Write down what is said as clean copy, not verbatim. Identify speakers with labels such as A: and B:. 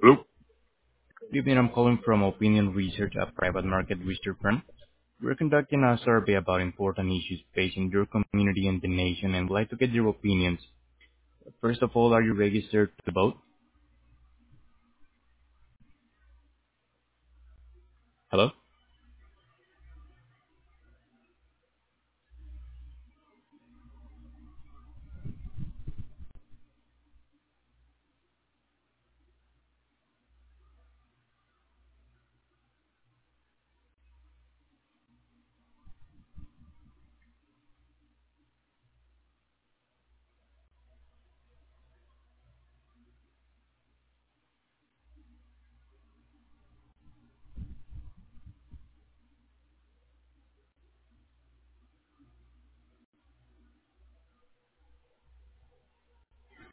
A: Hello?
B: Good evening. I'm calling from Opinion Research, a private market research firm. We're conducting a survey about important issues facing your community and the nation, and would like to get your opinions. First of all, are you registered to vote? Hello?